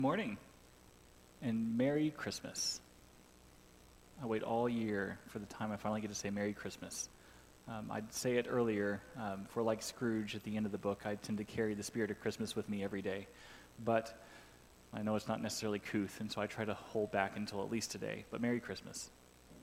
Morning and Merry Christmas. I wait all year for the time I finally get to say Merry Christmas. I'd say it earlier, for like Scrooge at the end of the book, I tend to carry the spirit of Christmas with me every day. But I know it's not necessarily couth, and so I try to hold back until at least today. But Merry Christmas.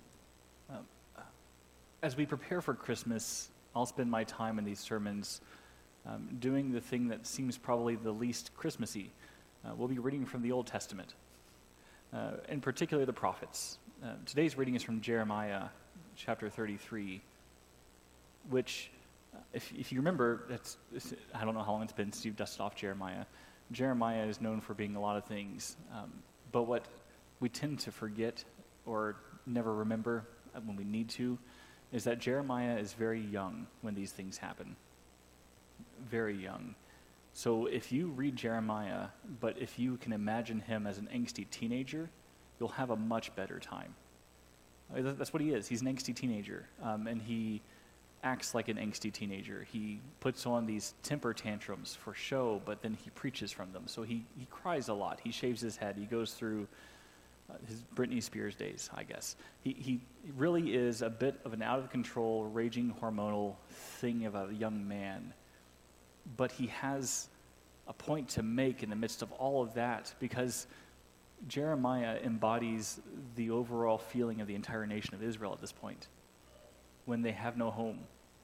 As we prepare for Christmas, I'll spend my time in these sermons doing the thing that seems probably the least Christmassy. We'll be reading from the Old Testament, in particular the prophets. Today's reading is from Jeremiah chapter 33, which, if you remember, I don't know how long it's been since you've dusted off Jeremiah. Jeremiah is known for being a lot of things, but what we tend to forget or never remember when we need to is that Jeremiah is very young when these things happen. Very young. So if you read Jeremiah, but if you can imagine him as an angsty teenager, you'll have a much better time. That's what he is. He's an angsty teenager, and he acts like an angsty teenager. He puts on these temper tantrums for show, but then he preaches from them. So he cries a lot. He shaves his head. He goes through his Britney Spears days, I guess. He really is a bit of an out-of-control, raging, hormonal thing of a young man. But he has a point to make in the midst of all of that, because Jeremiah embodies the overall feeling of the entire nation of Israel at this point, when they have no home.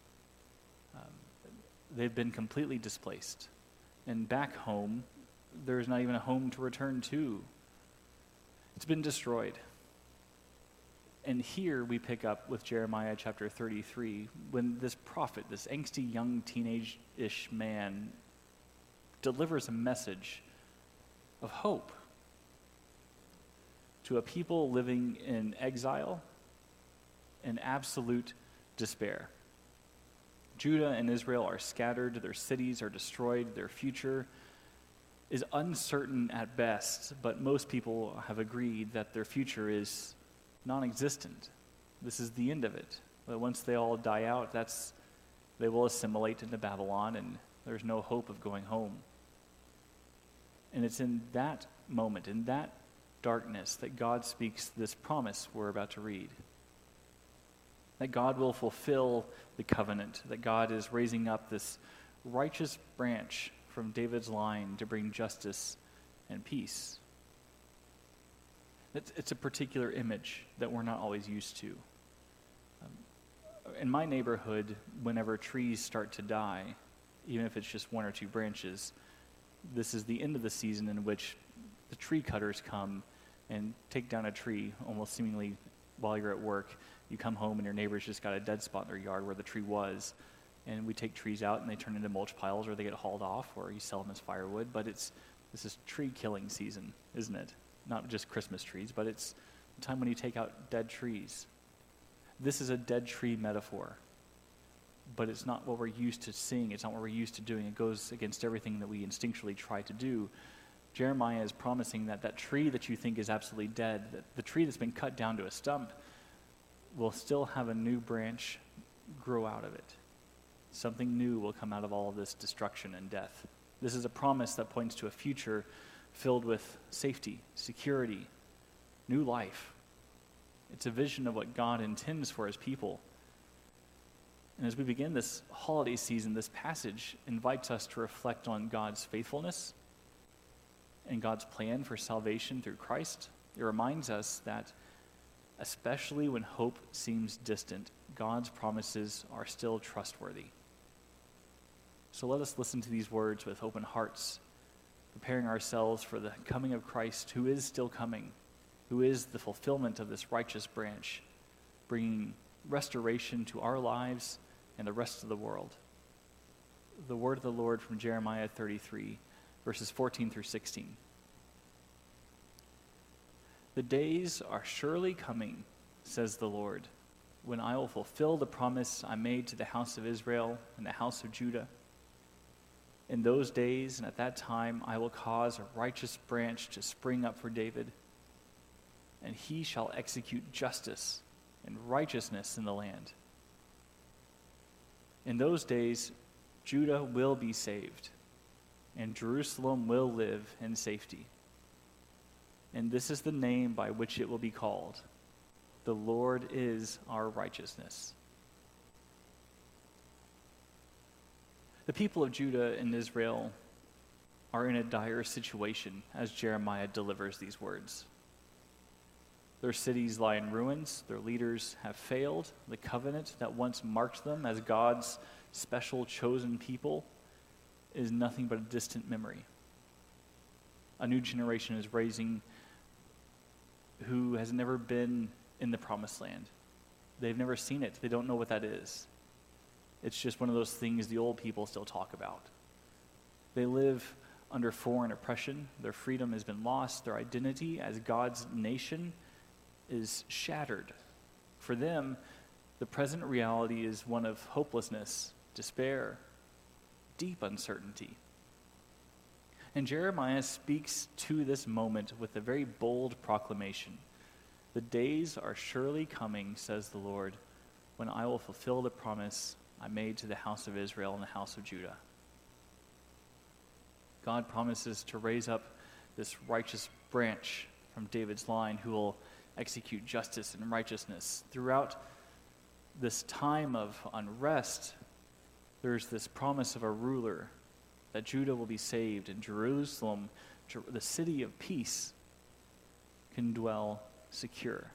They've been completely displaced. And back home, there's not even a home to return to. It's been destroyed. And here we pick up with Jeremiah chapter 33, when this prophet, this angsty young teenage-ish man, delivers a message of hope to a people living in exile and absolute despair. Judah and Israel are scattered, their cities are destroyed, their future is uncertain at best, but most people have agreed that their future is non-existent. This is the end of it. But once they all die out, they will assimilate into Babylon, and there's no hope of going home. And it's in that moment, in that darkness, that God speaks this promise we're about to read. That God will fulfill the covenant, that God is raising up this righteous branch from David's line to bring justice and peace. It's a particular image that we're not always used to. In my neighborhood, whenever trees start to die, even if it's just one or two branches, this is the end of the season in which the tree cutters come and take down a tree almost seemingly while you're at work. You come home and your neighbor's just got a dead spot in their yard where the tree was, and we take trees out and they turn into mulch piles, or they get hauled off, or you sell them as firewood. But this is tree killing season, isn't it? Not just Christmas trees, but it's the time when you take out dead trees. This is a dead tree metaphor, but it's not what we're used to seeing. It's not what we're used to doing. It goes against everything that we instinctually try to do. Jeremiah is promising that tree that you think is absolutely dead, that the tree that's been cut down to a stump, will still have a new branch grow out of it. Something new will come out of all of this destruction and death. This is a promise that points to a future filled with safety, security, new life. It's a vision of what God intends for his people. And as we begin this holiday season, this passage invites us to reflect on God's faithfulness and God's plan for salvation through Christ. It reminds us that, especially when hope seems distant, God's promises are still trustworthy. So let us listen to these words with open hearts, preparing ourselves for the coming of Christ, who is still coming, who is the fulfillment of this righteous branch, bringing restoration to our lives and the rest of the world. The word of the Lord from Jeremiah 33, verses 14 through 16. The days are surely coming, says the Lord, when I will fulfill the promise I made to the house of Israel and the house of Judah. In those days and at that time, I will cause a righteous branch to spring up for David, and he shall execute justice and righteousness in the land. In those days, Judah will be saved, and Jerusalem will live in safety. and this is the name by which it will be called: the Lord is our righteousness. The people of Judah and Israel are in a dire situation as Jeremiah delivers these words. Their cities lie in ruins, their leaders have failed, the covenant that once marked them as God's special chosen people is nothing but a distant memory. A new generation is raising who has never been in the promised land. They've never seen it. They don't know what that is. It's just one of those things the old people still talk about. They live under foreign oppression. Their freedom has been lost. Their identity as God's nation is shattered. For them, the present reality is one of hopelessness, despair, deep uncertainty. And Jeremiah speaks to this moment with a very bold proclamation. The days are surely coming, says the Lord, when I will fulfill the promise I made to the house of Israel and the house of Judah. God promises to raise up this righteous branch from David's line who will execute justice and righteousness. Throughout this time of unrest, there's this promise of a ruler, that Judah will be saved, and Jerusalem, the city of peace, can dwell secure.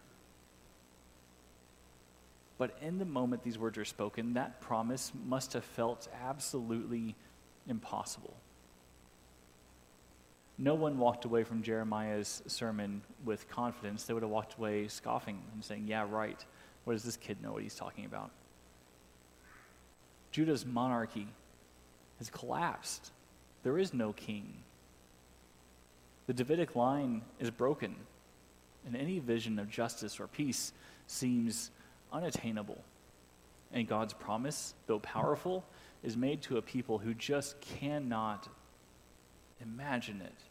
But in the moment these words are spoken, that promise must have felt absolutely impossible. No one walked away from Jeremiah's sermon with confidence. They would have walked away scoffing and saying, yeah, right. What does this kid know what he's talking about? Judah's monarchy has collapsed. There is no king. The Davidic line is broken, and any vision of justice or peace seems unattainable. And God's promise, though powerful, is made to a people who just cannot imagine it.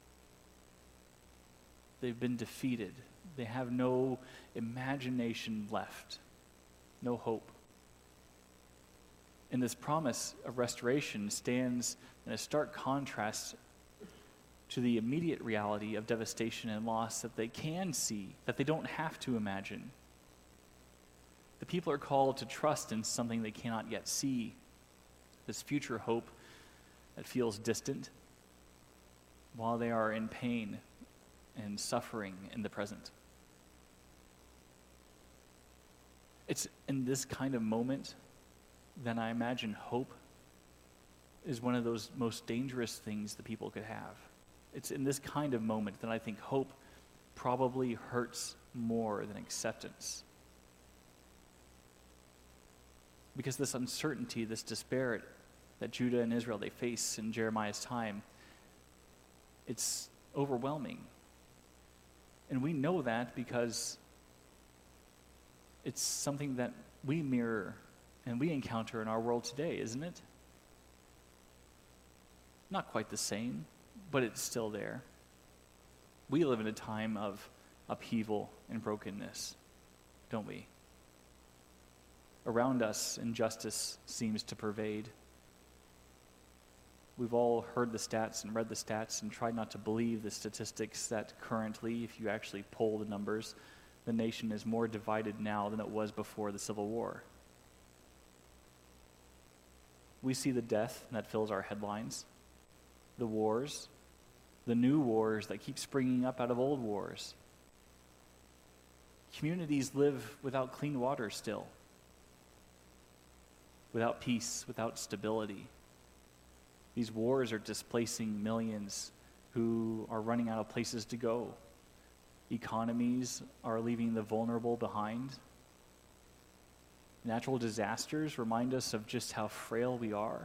They've been defeated. They have no imagination left, no hope. And this promise of restoration stands in a stark contrast to the immediate reality of devastation and loss that they can see, that they don't have to imagine. The people are called to trust in something they cannot yet see, this future hope that feels distant, while they are in pain and suffering in the present. It's in this kind of moment that I imagine hope is one of those most dangerous things that people could have. It's in this kind of moment that I think hope probably hurts more than acceptance. Because this uncertainty, this despair that Judah and Israel, they face in Jeremiah's time, it's overwhelming. And we know that because it's something that we mirror and we encounter in our world today, isn't it? Not quite the same, but it's still there. We live in a time of upheaval and brokenness, don't we? Around us, injustice seems to pervade. We've all heard the stats and read the stats and tried not to believe the statistics that currently, if you actually poll the numbers, the nation is more divided now than it was before the Civil War. We see the death that fills our headlines, the wars, the new wars that keep springing up out of old wars. Communities live without clean water still, without peace, without stability. These wars are displacing millions who are running out of places to go. Economies are leaving the vulnerable behind. Natural disasters remind us of just how frail we are.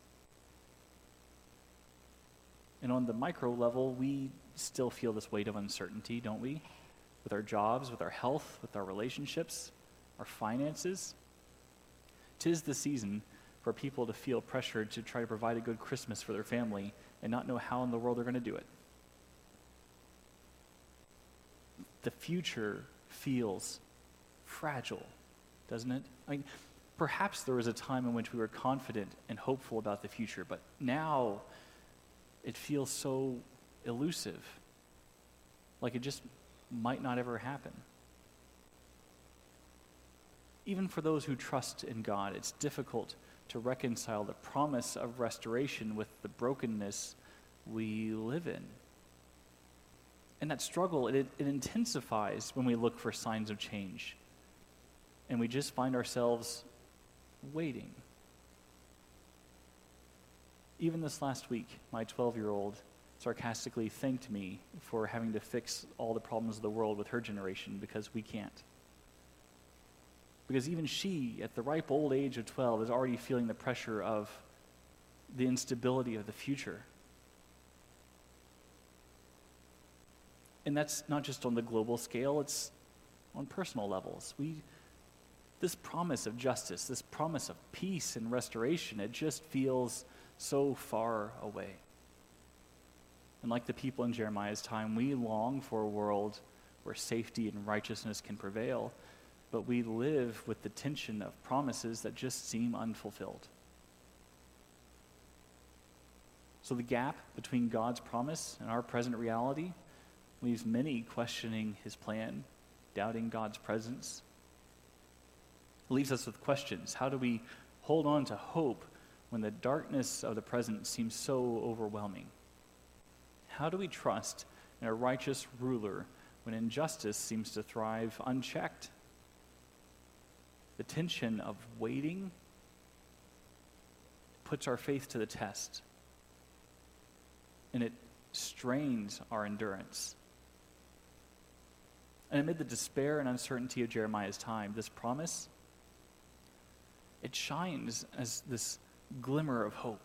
And on the micro level, we still feel this weight of uncertainty, don't we? With our jobs, with our health, with our relationships, our finances. 'Tis the season for people to feel pressured to try to provide a good Christmas for their family and not know how in the world they're going to do it. The future feels fragile, doesn't it? I mean, perhaps there was a time in which we were confident and hopeful about the future, but now it feels so elusive. like it just might not ever happen. Even for those who trust in God, it's difficult to reconcile the promise of restoration with the brokenness we live in. And that struggle, it intensifies when we look for signs of change. And we just find ourselves waiting. Even this last week, my 12-year-old sarcastically thanked me for having to fix all the problems of the world with her generation because we can't. Because even she, at the ripe old age of 12, is already feeling the pressure of the instability of the future. And that's not just on the global scale, it's on personal levels. This promise of justice, this promise of peace and restoration, it just feels so far away. And like the people in Jeremiah's time, we long for a world where safety and righteousness can prevail, but we live with the tension of promises that just seem unfulfilled. So the gap between God's promise and our present reality leaves many questioning his plan, doubting God's presence. It leaves us with questions. How do we hold on to hope when the darkness of the present seems so overwhelming? How do we trust in a righteous ruler when injustice seems to thrive unchecked? The tension of waiting puts our faith to the test, and it strains our endurance. And amid the despair and uncertainty of Jeremiah's time, this promise, it shines as this glimmer of hope.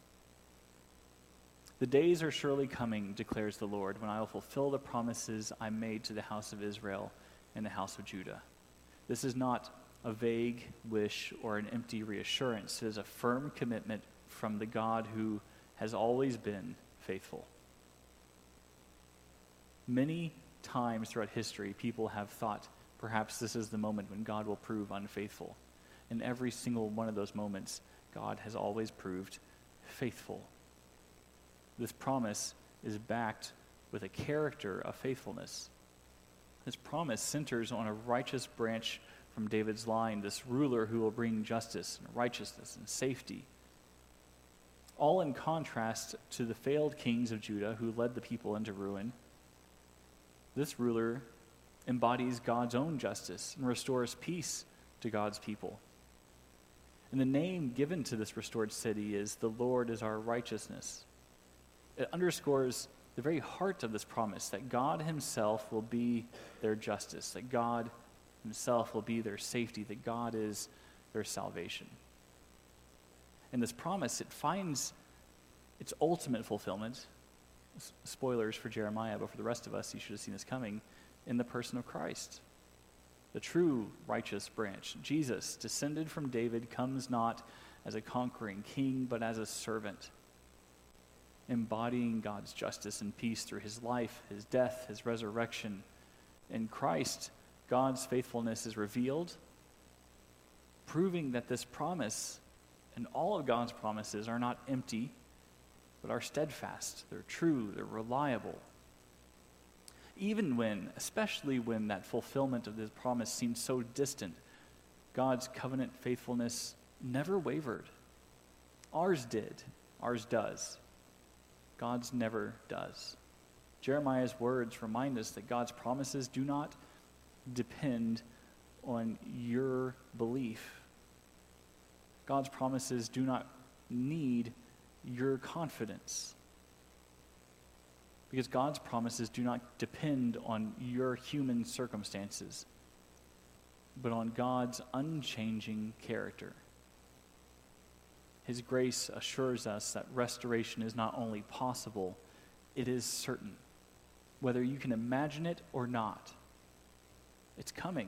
The days are surely coming, declares the Lord, when I will fulfill the promises I made to the house of Israel and the house of Judah. This is not a vague wish or an empty reassurance. It is a firm commitment from the God who has always been faithful. Many times throughout history, people have thought perhaps this is the moment when God will prove unfaithful. In every single one of those moments, God has always proved faithful. This promise is backed with a character of faithfulness. This promise centers on a righteous branch from David's line, this ruler who will bring justice and righteousness and safety. All in contrast to the failed kings of Judah who led the people into ruin. This ruler embodies God's own justice and restores peace to God's people. And the name given to this restored city is "The Lord is our righteousness." It underscores the very heart of this promise, that God himself will be their justice, that God himself will be their safety, that God is their salvation. And this promise, it finds its ultimate fulfillment, spoilers for Jeremiah, but for the rest of us, you should have seen this coming, in the person of Christ. The true righteous branch, Jesus, descended from David, comes not as a conquering king, but as a servant, embodying God's justice and peace through his life, his death, his resurrection. In Christ, God's faithfulness is revealed, proving that this promise and all of God's promises are not empty, but are steadfast, they're true, they're reliable. Even when, especially when that fulfillment of this promise seemed so distant, God's covenant faithfulness never wavered. Ours did, ours does. God's never does. Jeremiah's words remind us that God's promises do not depend on your belief. God's promises do not need your confidence. Because God's promises do not depend on your human circumstances, but on God's unchanging character. His grace assures us that restoration is not only possible, it is certain. Whether you can imagine it or not, it's coming.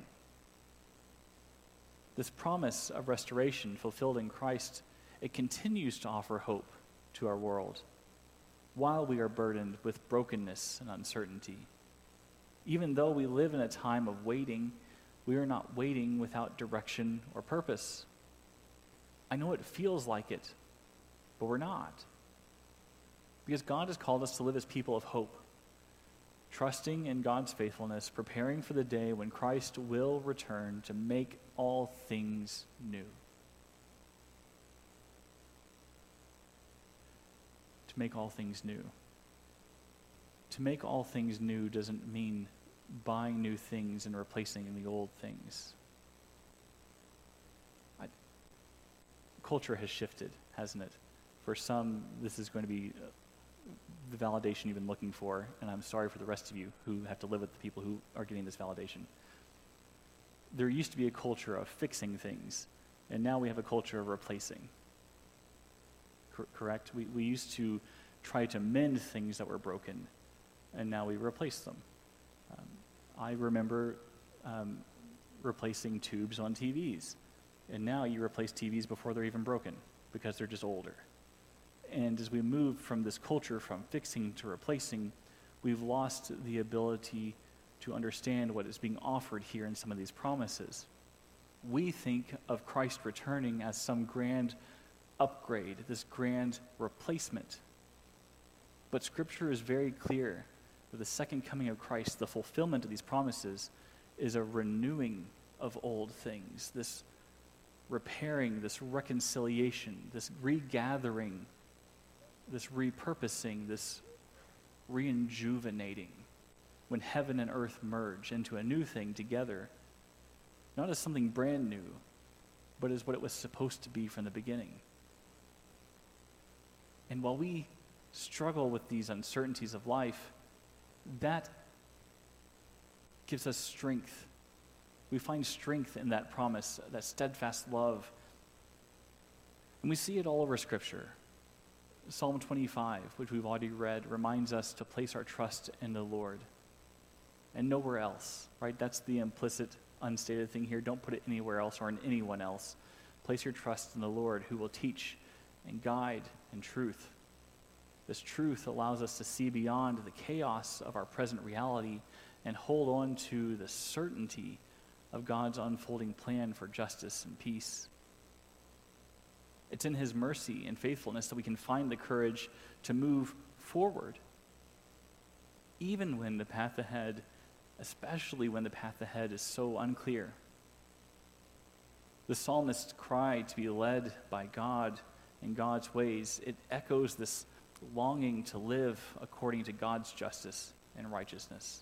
This promise of restoration fulfilled in Christ, it continues to offer hope to our world while we are burdened with brokenness and uncertainty. Even though we live in a time of waiting, we are not waiting without direction or purpose. I know it feels like it, but we're not. Because God has called us to live as people of hope. trusting in God's faithfulness, preparing for the day when Christ will return to make all things new. To make all things new. To make all things new doesn't mean buying new things and replacing the old things. Culture has shifted, hasn't it? For some, this is going to be the validation you've been looking for, and I'm sorry for the rest of you who have to live with the people who are getting this validation. There used to be a culture of fixing things, and now we have a culture of replacing. Correct? We used to try to mend things that were broken, and now we replace them. I remember replacing tubes on TVs, and now you replace TVs before they're even broken because they're just older. And as we move from this culture from fixing to replacing, we've lost the ability to understand what is being offered here in some of these promises. We think of Christ returning as some grand upgrade, this grand replacement. But Scripture is very clear that the second coming of Christ, the fulfillment of these promises, is a renewing of old things, this repairing, this reconciliation, this regathering, this repurposing, this reinjuvenating, when heaven and earth merge into a new thing together, not as something brand new, but as what it was supposed to be from the beginning. And while we struggle with these uncertainties of life, that gives us strength. We find strength in that promise, that steadfast love. And we see it all over Scripture. Psalm 25, which we've already read, reminds us to place our trust in the Lord and nowhere else, right? That's the implicit, unstated thing here. Don't put it anywhere else or in anyone else. Place your trust in the Lord, who will teach and guide in truth. This truth allows us to see beyond the chaos of our present reality and hold on to the certainty of God's unfolding plan for justice and peace. It's in his mercy and faithfulness that we can find the courage to move forward, even when the path ahead, especially when the path ahead is so unclear. The psalmist's cry to be led by God in God's ways, it echoes this longing to live according to God's justice and righteousness.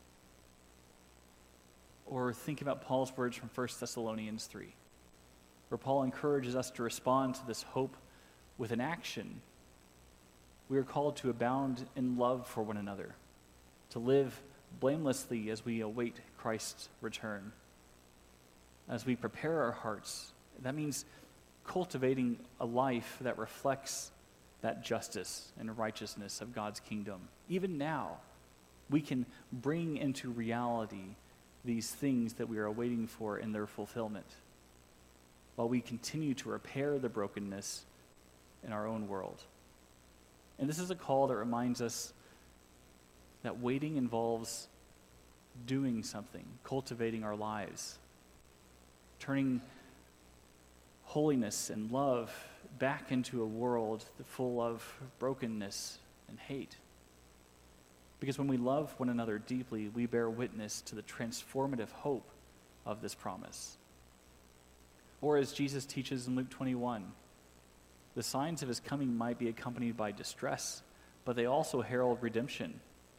Or think about Paul's words from 1 Thessalonians 3. Where Paul encourages us to respond to this hope with an action. We are called to abound in love for one another, to live blamelessly as we await Christ's return. As we prepare our hearts, that means cultivating a life that reflects that justice and righteousness of God's kingdom. Even now, we can bring into reality these things that we are waiting for in their fulfillment, while we continue to repair the brokenness in our own world. And this is a call that reminds us that waiting involves doing something, cultivating our lives, turning holiness and love back into a world full of brokenness and hate. Because when we love one another deeply, we bear witness to the transformative hope of this promise. Or as Jesus teaches in Luke 21, the signs of his coming might be accompanied by distress, but they also herald redemption.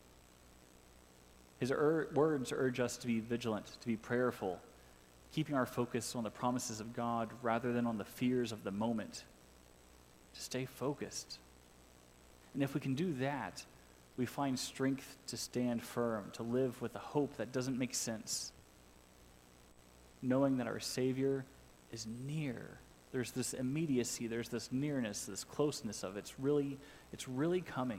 His words urge us to be vigilant, to be prayerful, keeping our focus on the promises of God rather than on the fears of the moment, to stay focused. And if we can do that, we find strength to stand firm, to live with a hope that doesn't make sense, knowing that our Savior is near. There's this immediacy, there's this nearness, this closeness of it's really coming.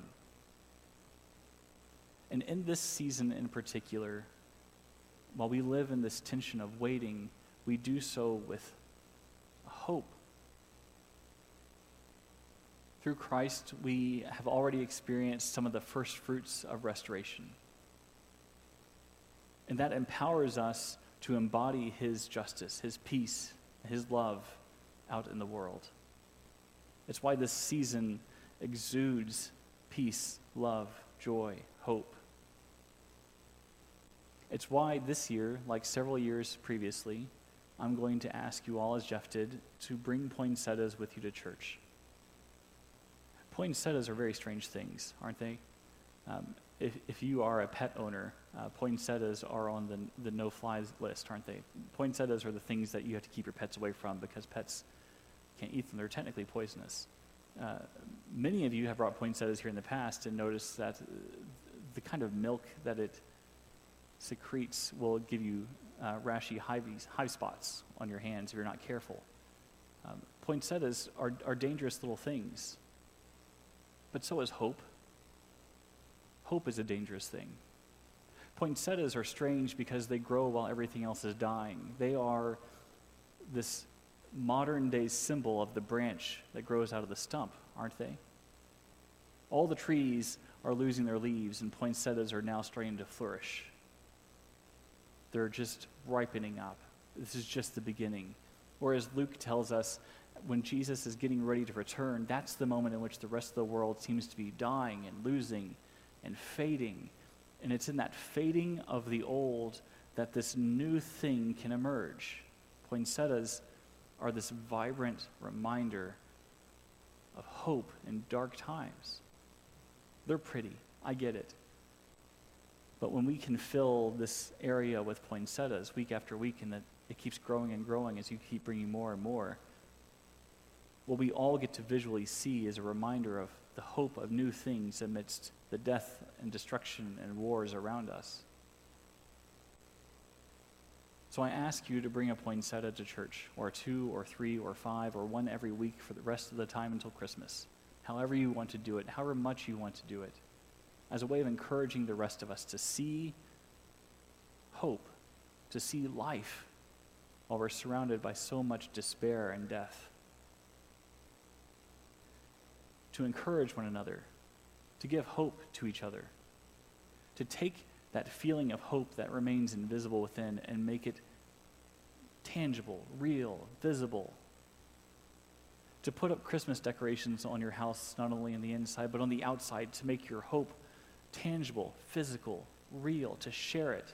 And in this season in particular, while we live in this tension of waiting, we do so with hope. Through Christ, we have already experienced some of the first fruits of restoration. And that empowers us to embody his justice, his peace, his love out in the world. It's why this season exudes peace, love, joy, hope. It's why this year, like several years previously, I'm going to ask you all, as Jeff did, to bring poinsettias with you to church. Poinsettias are very strange things, aren't they? If you are a pet owner, poinsettias are on the no-flies list, aren't they? Poinsettias are the things that you have to keep your pets away from because pets can't eat them. They're technically poisonous. Many of you have brought poinsettias here in the past and noticed that the kind of milk that it secretes will give you rashy hive spots on your hands if you're not careful. Poinsettias are dangerous little things, but so is hope. Hope is a dangerous thing. Poinsettias are strange because they grow while everything else is dying. They are this modern-day symbol of the branch that grows out of the stump, aren't they? All the trees are losing their leaves, and poinsettias are now starting to flourish. They're just ripening up. This is just the beginning. Or as Luke tells us, when Jesus is getting ready to return, that's the moment in which the rest of the world seems to be dying and losing and fading. And it's in that fading of the old that this new thing can emerge. Poinsettias are this vibrant reminder of hope in dark times. They're pretty, I get it. But when we can fill this area with poinsettias week after week, and that it keeps growing and growing as you keep bringing more and more, what we all get to visually see is a reminder of the hope of new things amidst the death and destruction and wars around us. So I ask you to bring a poinsettia to church, or 2 or 3 or 5 or 1 every week for the rest of the time until Christmas. However you want to do it, however much you want to do it, as a way of encouraging the rest of us to see hope, to see life, while we're surrounded by so much despair and death. To encourage one another, to give hope to each other, to take that feeling of hope that remains invisible within and make it tangible, real, visible. To put up Christmas decorations on your house, not only on the inside, but on the outside, to make your hope tangible, physical, real, to share it.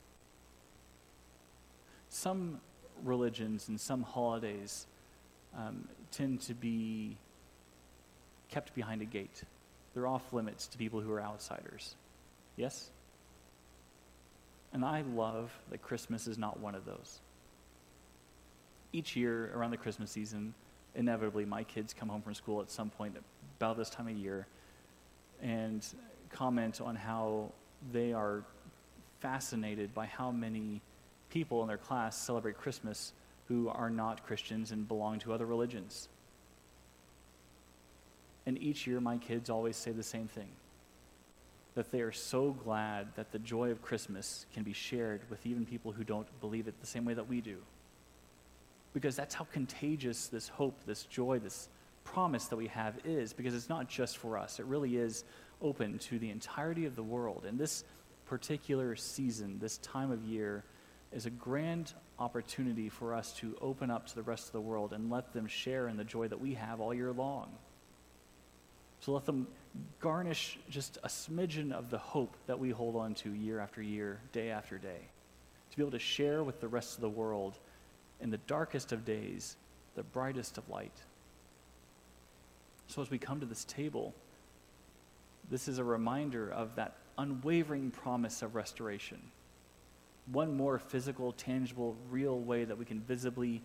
Some religions and some holidays tend to be kept behind a gate. They're off limits to people who are outsiders. Yes? And I love that Christmas is not one of those. Each year around the Christmas season, inevitably my kids come home from school at some point about this time of year and comment on how they are fascinated by how many people in their class celebrate Christmas who are not Christians and belong to other religions. And each year my kids always say the same thing, that they are so glad that the joy of Christmas can be shared with even people who don't believe it the same way that we do. Because that's how contagious this hope, this joy, this promise that we have is, because it's not just for us. It really is open to the entirety of the world. And this particular season, this time of year, is a grand opportunity for us to open up to the rest of the world and let them share in the joy that we have all year long. So let them garnish just a smidgen of the hope that we hold on to year after year, day after day. To be able to share with the rest of the world in the darkest of days, the brightest of light. So as we come to this table, this is a reminder of that unwavering promise of restoration. One more physical, tangible, real way that we can visibly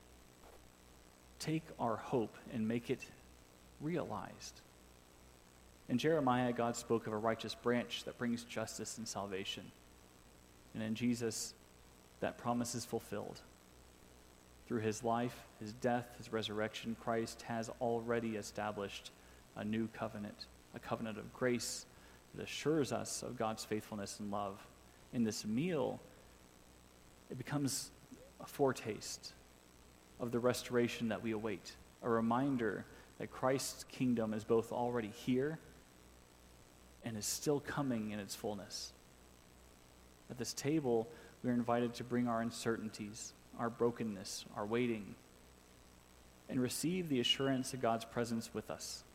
take our hope and make it realized. In Jeremiah, God spoke of a righteous branch that brings justice and salvation. And in Jesus, that promise is fulfilled. Through his life, his death, his resurrection, Christ has already established a new covenant, a covenant of grace that assures us of God's faithfulness and love. In this meal, it becomes a foretaste of the restoration that we await, a reminder that Christ's kingdom is both already here and is still coming in its fullness. At this table, we are invited to bring our uncertainties, our brokenness, our waiting, and receive the assurance of God's presence with us.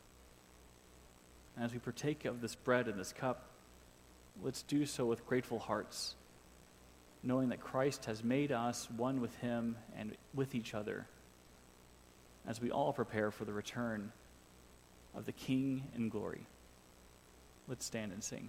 And as we partake of this bread and this cup, let's do so with grateful hearts, knowing that Christ has made us one with him and with each other, as we all prepare for the return of the King in glory. Let's stand and sing.